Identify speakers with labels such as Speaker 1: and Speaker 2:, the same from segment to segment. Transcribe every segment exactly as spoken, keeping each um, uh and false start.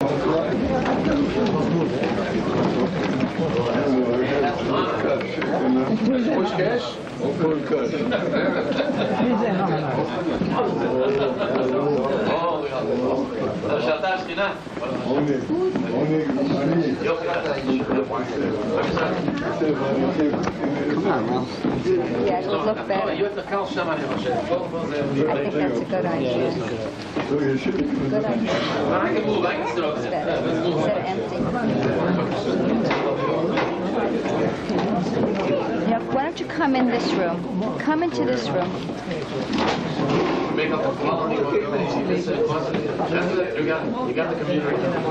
Speaker 1: Hoş geç.
Speaker 2: شاطر سكينة
Speaker 3: Yeah, it would look better. I think that's a good idea. Good idea. It's better. Instead of empty. Now, why don't you come in this room? Come into this room.
Speaker 2: Make up the quality. You got, you got the computer.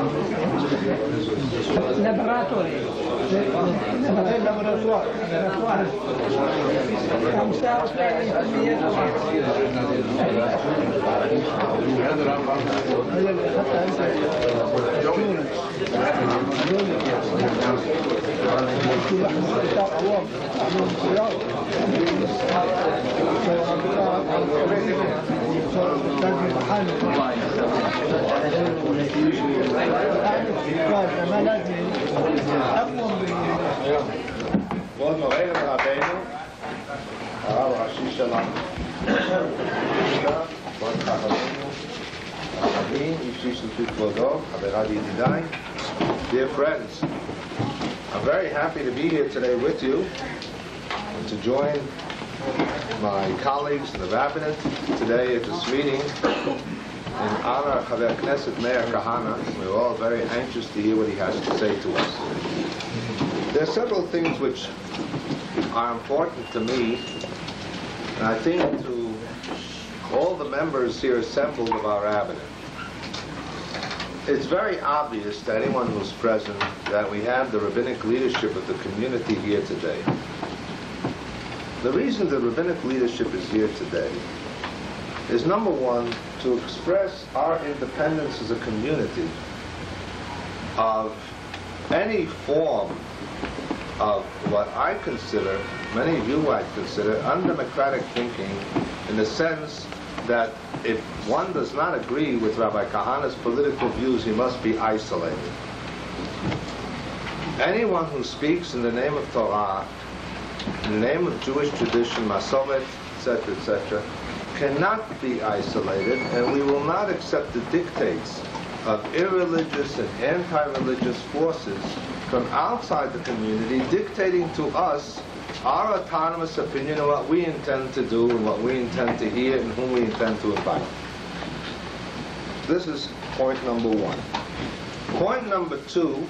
Speaker 4: Laboratory. Laboratory.
Speaker 5: כבוד מורנו ורבנו, הרב הראשי שלנו, כבוד חברנו, הרבים, איש איש לפי כבודו, חבריי וידידיי, dear friends, I'm very happy to be here today with you and to join my colleagues in the rabbinate today at this meeting in honor of Chaver Knesset Meir Kahana. We're all very anxious to hear what he has to say to us. There are several things which are important to me, and I think to all the members here assembled of our rabbinate. It's very obvious to anyone who's present that we have the rabbinic leadership of the community here today. The reason the rabbinic leadership is here today is, number one, to express our independence as a community of any form of what I consider, many of you might consider, undemocratic thinking, in the sense that if one does not agree with Rabbi Kahana's political views, he must be isolated. Anyone who speaks in the name of Torah, in the name of Jewish tradition, Masoret, et cetera, et cetera, cannot be isolated, and we will not accept the dictates of irreligious and anti-religious forces from outside the community dictating to us our autonomous opinion of what we intend to do and what we intend to hear and whom we intend to invite. This is point number one. Point number two,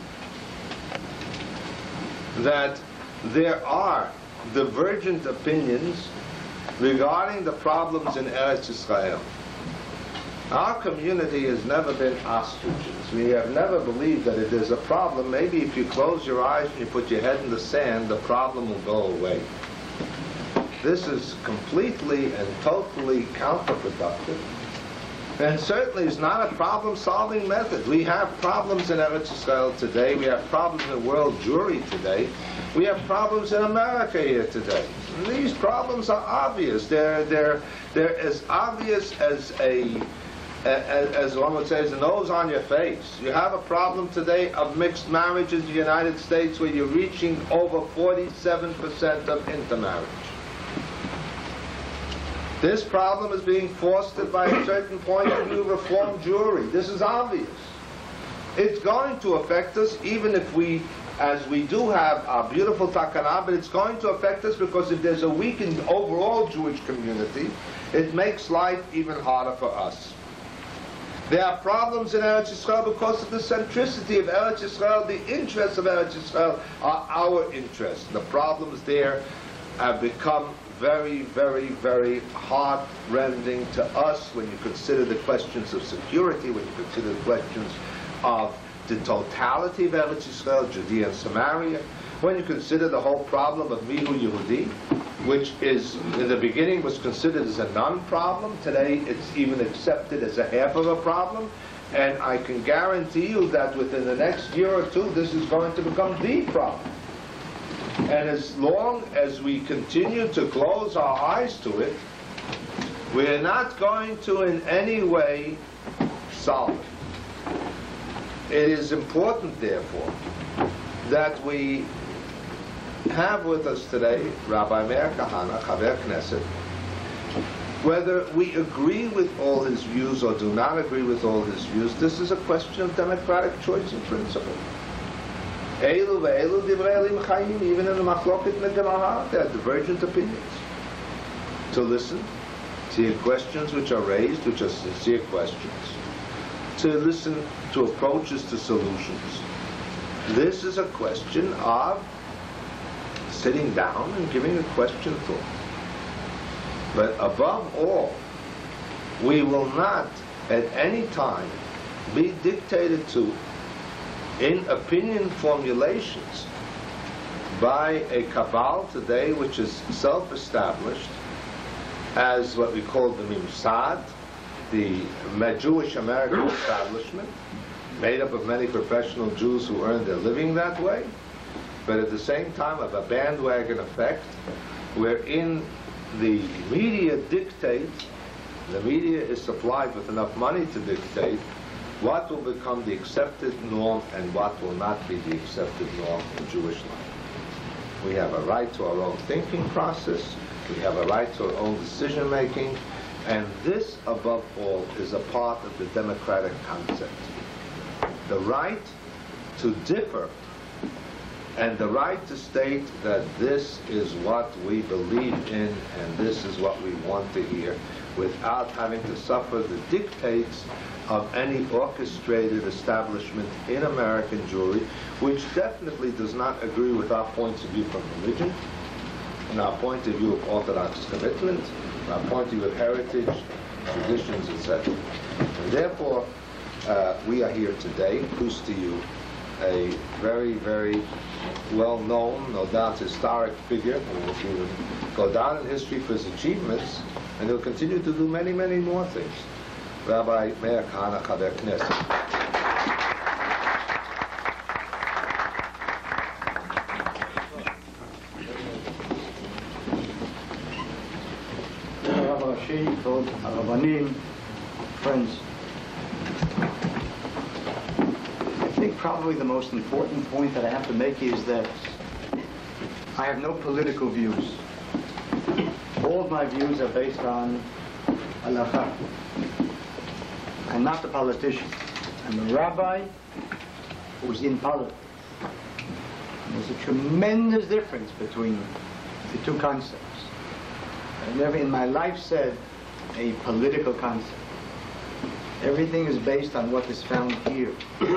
Speaker 5: that there are divergent opinions regarding the problems in Eretz Israel. Our community has never been ostriches. We have never believed that if there's a problem, maybe if you close your eyes and you put your head in the sand, the problem will go away. This is completely and totally counterproductive, and certainly is not a problem-solving method. We have problems in Eretz Israel today. We have problems in world Jewry today. We have problems in America here today. And these problems are obvious. They're, they're, they're as obvious as a As, as one would say, as the nose on your face. You have a problem today of mixed marriages in the United States where you're reaching over forty-seven percent of intermarriage. This problem is being fostered by a certain point of view reform Jewry. This is obvious. It's going to affect us even if we, as we do have our beautiful takana, but it's going to affect us because if there's a weakened overall Jewish community, it makes life even harder for us. There are problems in Eretz Yisrael because of the centricity of Eretz Yisrael. The interests of Eretz Yisrael are our interests. The problems there have become very, very, very heart-rending to us when you consider the questions of security, when you consider the questions of the totality of Eretz Yisrael, Judea and Samaria, when you consider the whole problem of Mihu Yehudi, which is, in the beginning, was considered as a non-problem. Today, it's even accepted as a half of a problem. And I can guarantee you that within the next year or two, this is going to become the problem. And as long as we continue to close our eyes to it, we're not going to in any way solve it. It is important, therefore, that we have with us today Rabbi Meir Kahane, Chaver Knesset. Whether we agree with all his views or do not agree with all his views, this is a question of democratic choice and principle. Eilu ve'eilu divrei elim chayim, even in the machloket ne'gemara, there are divergent opinions. To listen, to hear questions which are raised, which are sincere questions, to listen to approaches to solutions. This is a question of sitting down and giving a question thought. But above all, we will not at any time be dictated to in opinion formulations by a cabal today which is self-established as what we call the Mimsad, the Jewish American establishment, made up of many professional Jews who earn their living that way, but at the same time of a bandwagon effect wherein the media dictates, the media is supplied with enough money to dictate what will become the accepted norm and what will not be the accepted norm in Jewish life. We have a right to our own thinking process, we have a right to our own decision making, and this above all is a part of the democratic concept. The right to differ and the right to state that this is what we believe in and this is what we want to hear without having to suffer the dictates of any orchestrated establishment in American Jewry, which definitely does not agree with our points of view from religion, and our point of view of Orthodox commitment, our point of view of heritage, traditions, et cetera. And therefore, uh, we are here today, who's to you, a very, very well-known, no doubt historic figure who will go down in history for his achievements, and he'll continue to do many, many more things. Rabbi Meir Kahane, Chaver Knesset.
Speaker 4: Rabbi Rashi, Kod Rabbanim, friends. I think probably the most important point that I have to make is that I have no political views. All of my views are based on halakha. I'm not a politician. I'm a rabbi who's in politics. And there's a tremendous difference between the two concepts. I've never in my life said a political concept. Everything is based on what is found here.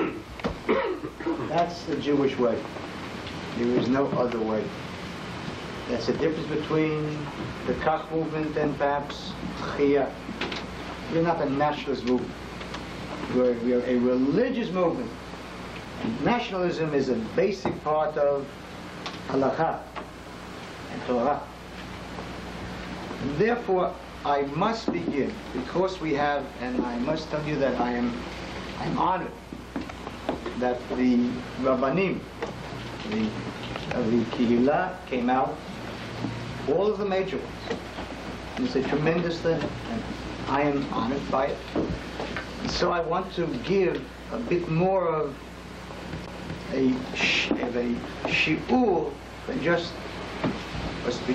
Speaker 4: That's the Jewish way. There is no other way. That's the difference between the Kach movement and perhaps Chiyah. We're not a nationalist movement. We're, we're a religious movement. And nationalism is a basic part of halakha and Torah. And therefore, I must begin, because we have, and I must tell you that I am I'm honored that the Rabbanim, the, uh, the Kehillah came out, all of the major ones. It's a tremendous thing, and I am honored by it. So I want to give a bit more of a, sh of a shi'ur than just a speech.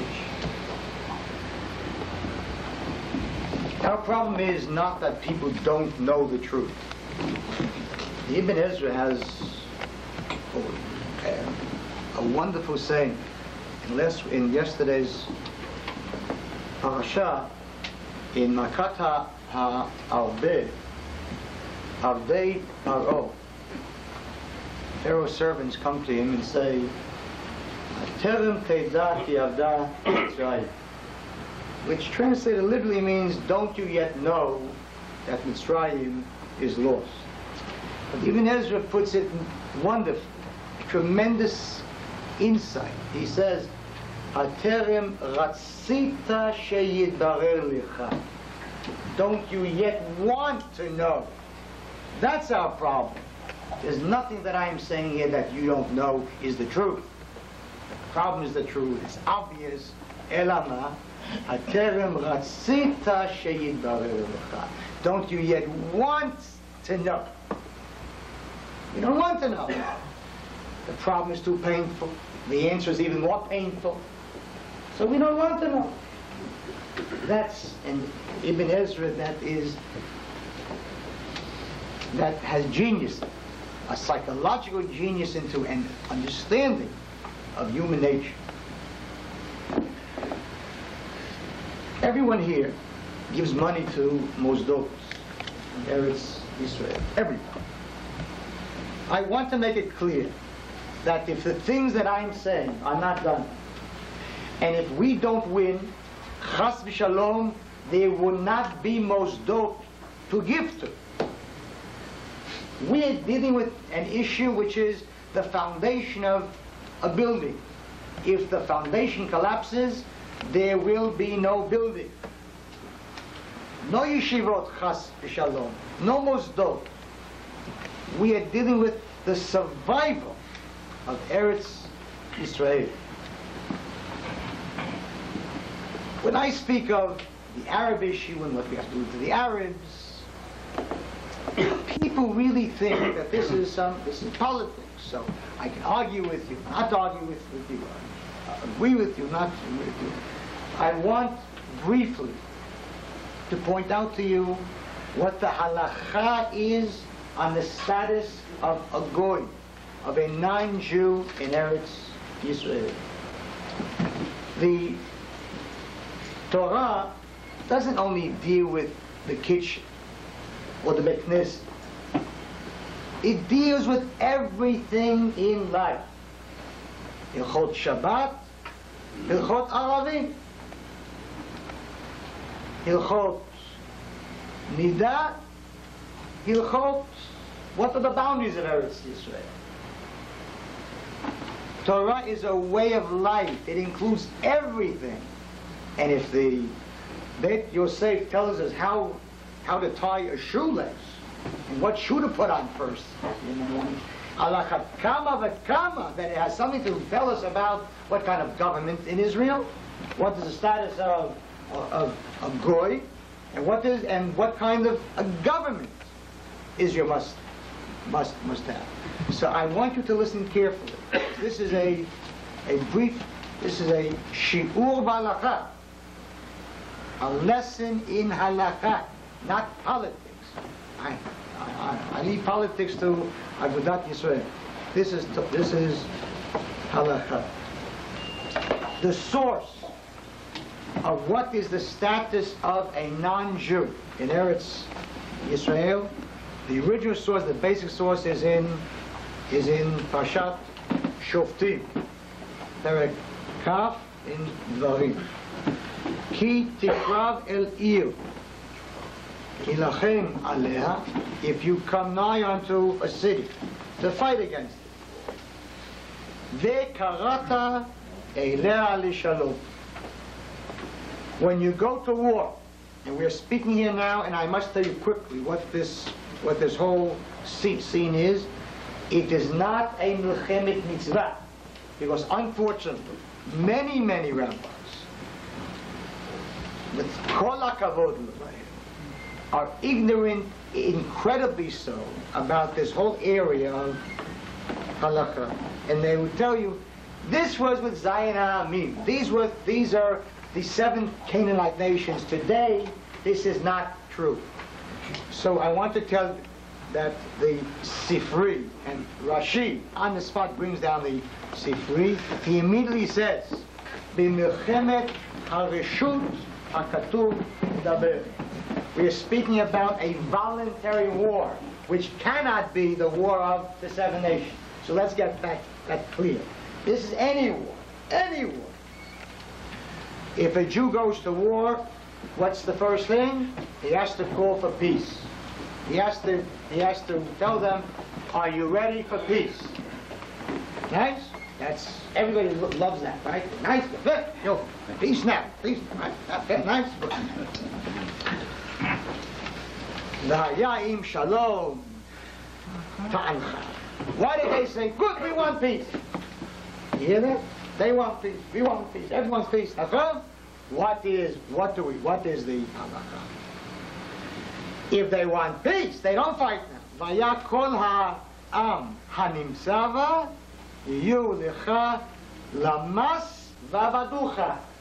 Speaker 4: Our problem is not that people don't know the truth. Ibn Ezra has a, a wonderful saying. In, last, in yesterday's parasha, in Makata HaArbe, Avdei Paro, Pharaoh's servants come to him and say, Terem Teidah Ki Avda Mitzrayim, which translated literally means, don't you yet know that Mitzrayim is lost. But Ibn Ezra puts it wonderfully, tremendous insight. He says, Aterem Ratzita Sheyidbarer Licha. Don't you yet want to know? That's our problem. There's nothing that I'm saying here that you don't know is the truth. The problem is the truth. It's obvious. Elama, Aterem Ratzita Sheyidbarer Licha. Don't you yet want to know? We don't want to know. The problem is too painful. The answer is even more painful. So we don't want to know. That's, and Ibn Ezra, that is, that has genius, a psychological genius into an understanding of human nature. Everyone here gives money to Mosdot, Eretz Israel. Everyone. I want to make it clear that if the things that I'm saying are not done, and if we don't win, Chas v'Shalom, there will not be Mosdot to give to. We are dealing with an issue which is the foundation of a building. If the foundation collapses, there will be no building. No yeshivot, Chas v'Shalom. No Mosdot. We are dealing with the survival of Eretz Israel. When I speak of the Arab issue and what we have to do to the Arabs, people really think that this is some this is politics. So I can argue with you, not argue with, with you, uh, agree with you, not agree with you. I want briefly to point out to you what the halacha is on the status of a goy, of a non-Jew in Eretz Israel. The Torah doesn't only deal with the kitchen or the Beit Knesset. It deals with everything in life. Hilchot Shabbat, Hilchot Aravim, Hilchot Nidah, Hilchot, what are the boundaries of Eretz Israel? Torah is a way of life. It includes everything. And if the Beit Yosef tells us how how to tie a shoelace and what shoe to put on first, you know, alachat kama v'kama, that it has something to tell us about what kind of government in Israel, what is the status of of, of goy, and what is and what kind of a government Israel must must must have. So I want you to listen carefully. This is a a brief. This is a shiur b'halakha, a lesson in halakha, not politics. I, I, I leave politics to Agudat Yisrael. This is this is halakha. The source of what is the status of a non-Jew in Eretz Yisrael. The original source, the basic source, is in is in Parshat Shoftim, Perek Kaf in Dvarim. Ki tikrav el ir, ilachem aleha, if you come nigh unto a city to fight against it. Ve'karata elea lishalom. When you go to war, and we're speaking here now, and I must tell you quickly what this what this whole scene is. It is not a milchemet mitzvah, because unfortunately, many, many rabbis, with kol hakavod, are ignorant, incredibly so, about this whole area of halakha, and they would tell you this was with Zion HaAmim. These were these are the seven Canaanite nations. Today, this is not true. So I want to tell you that the Sifri and Rashi on the spot brings down the Sifri. He immediately says, "B'milchemet hareshut hakatuv daber." We are speaking about a voluntary war, which cannot be the war of the seven nations. So let's get that, that clear. This is any war, any war. If a Jew goes to war, what's the first thing? He has to call for peace. He has to, he has to tell them, are you ready for peace? Nice? That's, everybody lo- loves that, right? Nice, good, yo, peace now, peace, right? Okay, nice. V'haya im shalom ta'ancha. Why did they say, good, we want peace? You hear that? They want peace, we want peace, everyone's peace. Okay? What is, what do we, what is the halakha? If they want peace, they don't fight now. Vaya kol ha עם הנמצא בה, יהיו לך למס ועבדוך.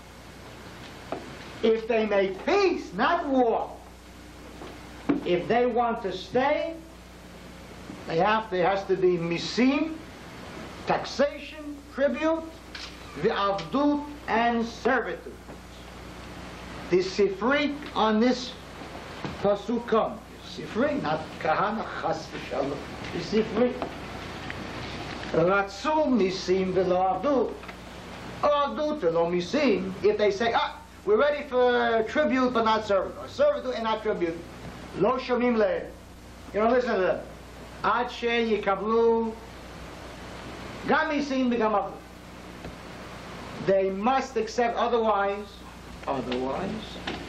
Speaker 4: If they make peace, not war, if they want to stay, they have, there has to be misim, taxation, tribute, v'avdut, and servitude. The Sifri on this pasuk comes. Sifri, not kahana, chas v'shalom. The Sifri. Ratzu misim v'lo avdut. Or avdut v'lo misim. If they say, ah, we're ready for tribute but not servitude, or servitude and not tribute, lo shomim le'eh. You don't listen to them. Ad she yikablu gam misim v'gam avdut. They must accept, otherwise, otherwise,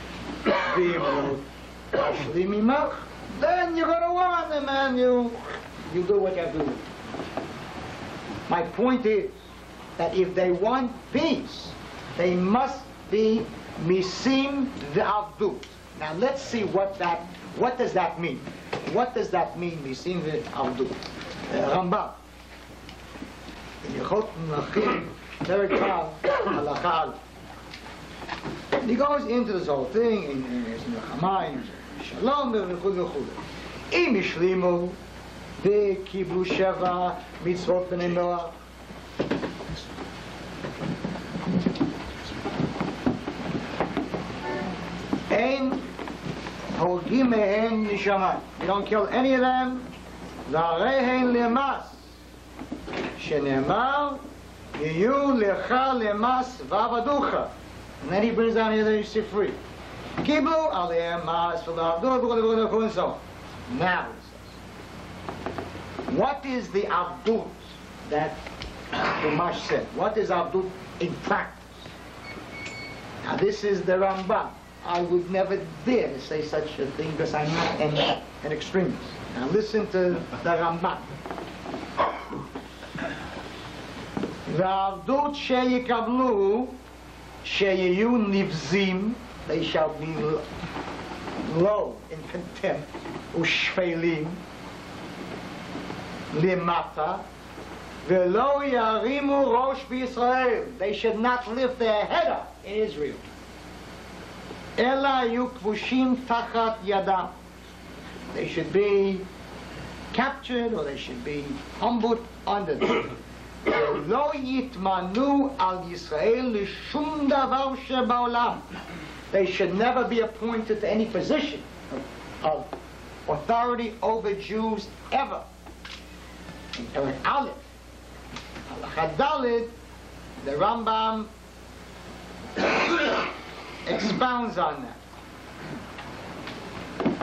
Speaker 4: then you're going to warn them and you, you do what you have to do. My point is that if they want peace, they must be misim v'avdut. Now let's see what that, what does that mean? What does that mean, misim v'avdut? Rambam. Yechot Melachim, Perek Tav, Halacha Aleph. He goes into this whole thing, in Nechama, in Shalom, v'chud v'chud. Im ishlimu, v'kiblu sheva, mitzvot b'nei Noach. Ein hogim mehen nishaman. You don't kill any of them. V'arehen lemas. Shenemar, yiyu lecha lemas v'avaducha. And then he brings down the other Sifri. Kiblu aleim mas v'lavdut and so on. Now he says, what is the avdut that Chumash said? What is avdut in practice? Now this is the Rambam. I would never dare to say such a thing because I'm not an, an extremist. Now listen to the Rambam. V'avdut sheyikavlu sheyeyu nivzim, they shall be low in contempt, ushfelim, limata, v'lo yarimu rosh b'Yisrael, they should not lift their head up in Israel. Ela yu kvushim tachat yadam, they should be captured or they should be humbled under them. לא יתמנו על ישראל לשום דבר שבעולם. They should never be appointed to any position of authority over Jews ever. In Perek Aleph, Halacha Daled, the Rambam expounds on that.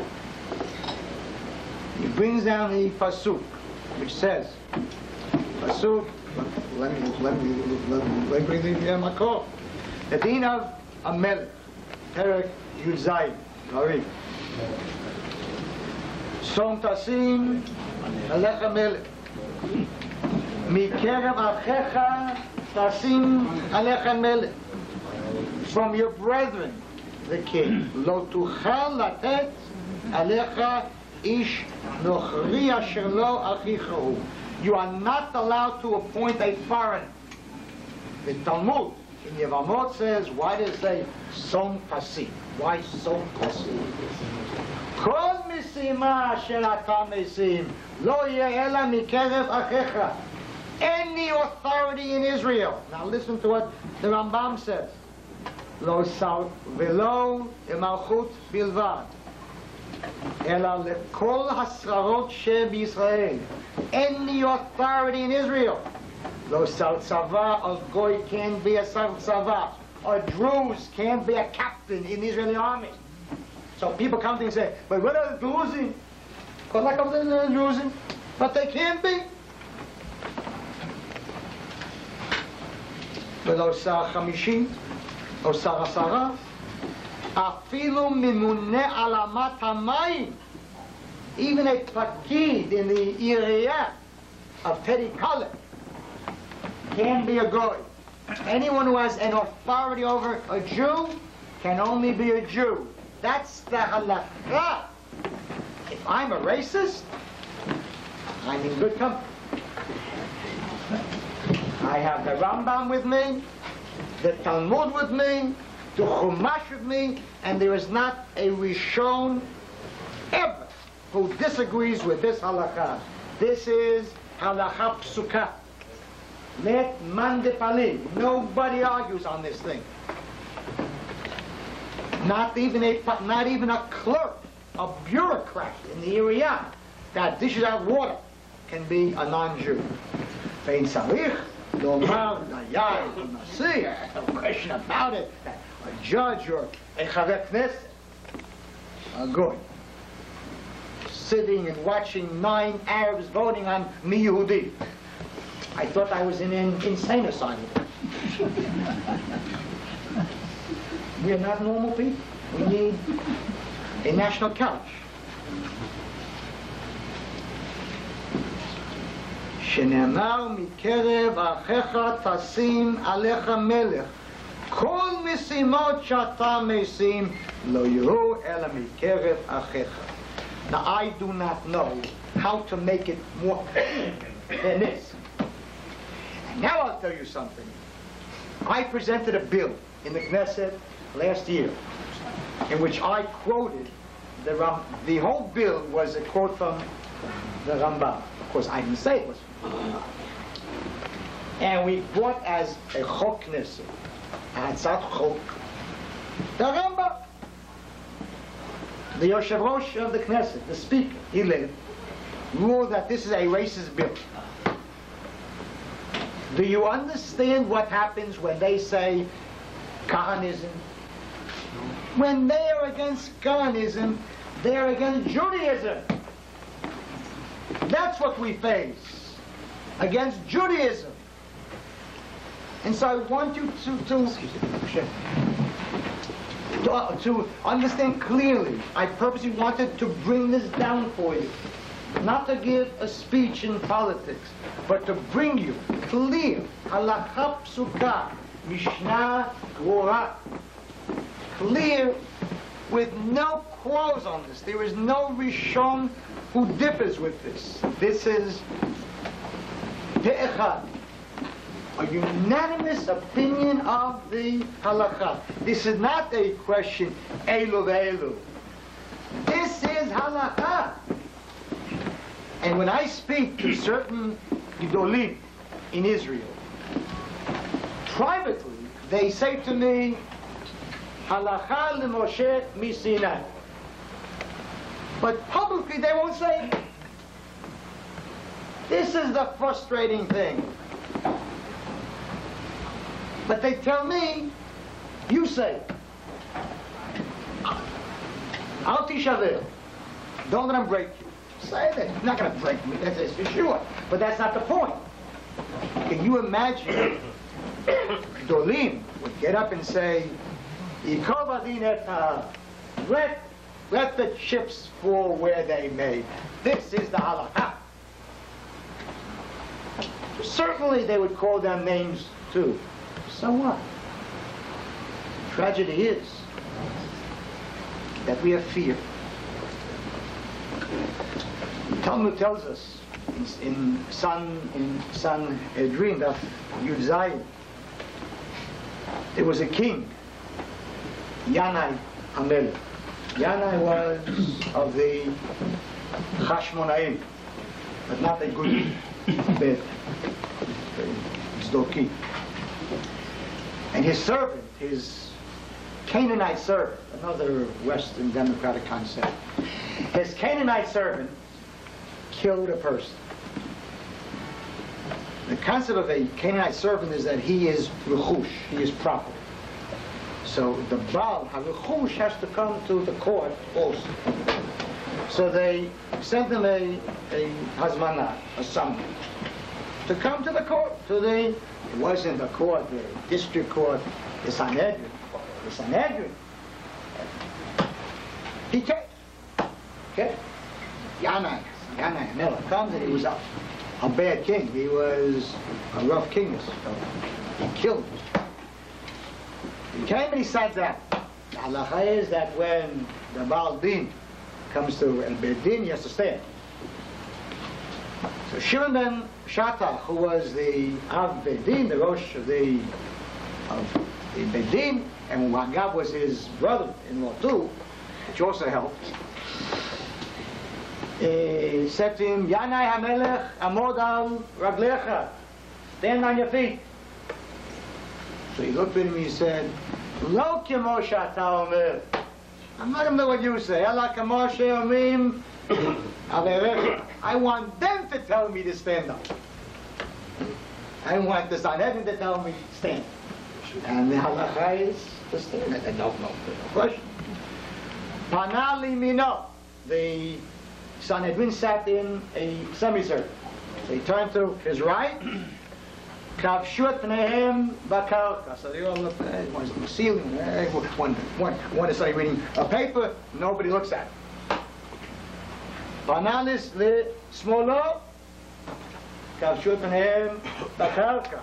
Speaker 4: He brings down the pasuk, which says, pasuk. Let me, let me, let me, let me bring the Makor. The din of Amelech, Perek Yud Zayin, Ari. Som tasim, Alech Amelech. Mikerev achecha, tasim, Alech Amelech. From your brethren, the king. Lo tuchal latet, Alecha ish nochri asher lo achicha. You are not allowed to appoint a foreigner. The Talmud in Yevamot says, why does it say Som Pasim? Why Som Pasim? Kol misima asher ata mesim lo yeh ela mikerev achecha. Any authority in Israel. Now listen to what the Rambam says. Lo sal velo emalchut bilvad. Ela lekol hasrarot she b'Yisrael. Any authority in Israel. Lo sal tzava, a goy can't be a sal tzava. Or Druze can't be a captain in the Israeli army. So people come to and say, but what are the Druze? Well, like I'm the Druze, but they can't be. Lo sal chamishim, lo sal asara. Afilu mimune alamat hamayim. Even a pakid in the area of Teddy College can be a goy. Anyone who has an authority over a Jew can only be a Jew. That's the halakha. If I'm a racist, I'm in good company. I have the Rambam with me, the Talmud with me, the Chumash with me, and there is not a Rishon ever who disagrees with this halakha. This is halakha psuka. Let man depalim. Nobody argues on this thing. Not even a not even a clerk, a bureaucrat in the area that dishes out water can be a non-Jew. Vein sarich lomar dayai nasi. No question about it. That a judge or a chaver knesset, a goy, sitting and watching nine Arabs voting on mi Yehudi. I thought I was in an insane asylum. We are not normal people. We need a national couch. שנאמר מקרב אחיך תשים עליך מלך. כל משימות שאתה משים לא יהיו אלא מקרב אחיך. Now I do not know how to make it more than this. And now I'll tell you something. I presented a bill in the Knesset last year in which I quoted the Ram. The whole bill was a quote from the Rambam. Of course, I didn't say it was from the Rambam. And we brought as a chok Knesset, Hatzat Chok, the Rambam. The Yoshev Rosh of the Knesset, the speaker, he lived, ruled that this is a racist bill. Do you understand what happens when they say Kahanism? When they are against Kahanism, they are against Judaism. That's what we face, against Judaism. And so I want you to, to, to, to understand clearly. I purposely wanted to bring this down for you. Not to give a speech in politics, but to bring you clear, halakha psuka, mishnah gvora, clear, with no quarrels on this. There is no Rishon who differs with this. This is pe'echad, a unanimous opinion of the halakha. This is not a question, elu ve'elu. This is halakha. And when I speak to certain Gedolim in Israel, privately, they say to me, Halacha leMoshe miSinai. But publicly, they won't say it. This is the frustrating thing. But they tell me, you say it. Al tishaver. Don't let them break you. Say that. You're not going to break me, that's, that's for sure. But that's not the point. Can you imagine Dolim would get up and say, let, let the chips fall where they may. This is the halakha. Certainly they would call them names too. So what? Tragedy is that we have fear. Talmud tells us in, in San in Sanhedrin that Yud Zayin, there was a king, Yanai Hamelech. Yanai was of the Chashmonaim, but not a good bed, Zdoki. And his servant, his Canaanite servant, another Western democratic concept, his Canaanite servant killed a person. The concept of a Canaanite servant is that he is rechush, he is property. So the Baal HaRechush has to come to the court also. So they sent him a, a hazmana, a summons, to come to the court, to the, it wasn't the court, the district court, the Sanhedrin, the Sanhedrin. He came, okay? Yanai, Yanai Hamelech comes, and he was a, a bad king. He was a rough king. So he killed him. He came and he sat down. The halacha is that when the Baal Din comes to El Beit Din, he has to stand. So Shimon ben Shattach, who was the Av Bedin, the Rosh of the of the Bedin, and Wagav was his brother-in-law too, which also helped. Uh, said to him, Yanai HaMelech Amod al Raglecha, stand on your feet. So he looked at him and he said, Lo kemo she'ata omer. I'm not going to do what you say. Ela kemo she'omrim averecha. I want them to tell me to stand up. I want the Sanhedrin to tell me to stand. And the halacha is to stand. I don't know. Question. Panali mino. The Sanhedrin sat in a semicircle. So he turned to his right. Kavshut pneihem bakarka. So they all look at it. One's on the ceiling. One, one, one is like reading a paper. Nobody looks at it. Panalis le smolo. Kavshut pneihem bakarka.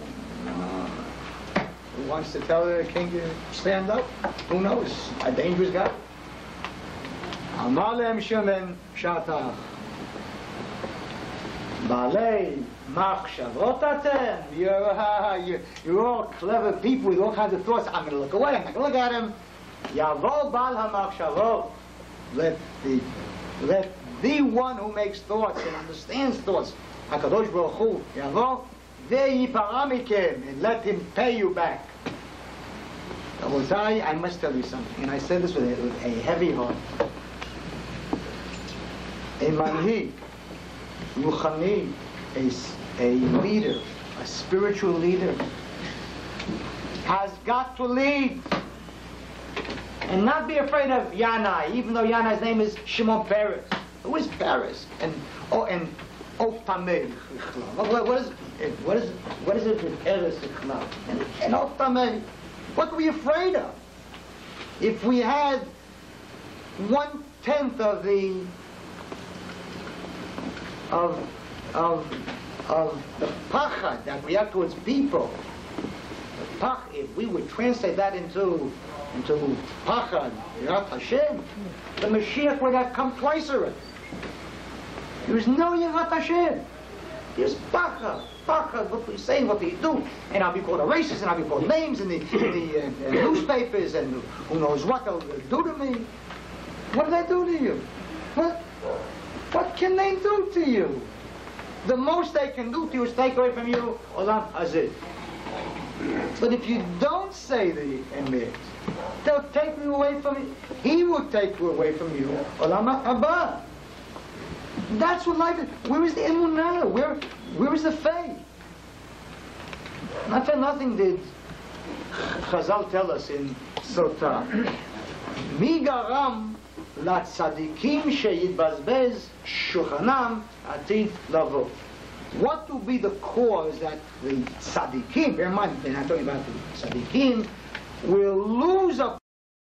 Speaker 4: Who wants to tell the king to stand up? Who knows? A dangerous guy. Amalem Shimon Shattach. Balei machshavot atem. You're, uh, you're, you're all clever people with all kinds of thoughts. I'm going to look away. I'm not going to look at him. Yavo bal hamachshavot. Let the let the one who makes thoughts and understands thoughts, Hakadosh Baruch Hu, Yavo ve'yiparamikem, and let him pay you back. Rabotai, I must tell you something, and I said this with a, with a heavy heart. A manhig, ruchani, a, a leader, a spiritual leader, has got to lead and not be afraid of Yanai, even though Yanai's name is Shimon Peres. Who is Peres? And oh, and Oftamei. What, what is it? What is it? What is it with Peres and and Oftamei? What are we afraid of? If we had one tenth of the of of of the pachad that we have towards people, the pach, if we would translate that into into pachad, Yirat Hashem, the Mashiach would have come twice already. There is no Yirat Hashem. There's pachad, pachad, what we say, what we do, and I'll be called a racist, and I'll be called names in the, in the uh, uh, newspapers, and who knows what they'll do to me. What do they do to you? What? What can they do to you? The most they can do to you is take away from you Olam Hazeh. But if you don't say the emet, they'll take you away from you. He will take you away from you Olam Haba. That's what life is. Where is the emunah? Where, where is the faith? Not for nothing did Chazal tell us in Sotah. Mi garam לצדיקים שיתבזבז שולחנם עתיד לבוא. What will be the cause that the tzadikim, bear in mind, they're not talking about the tzadikim, will lose a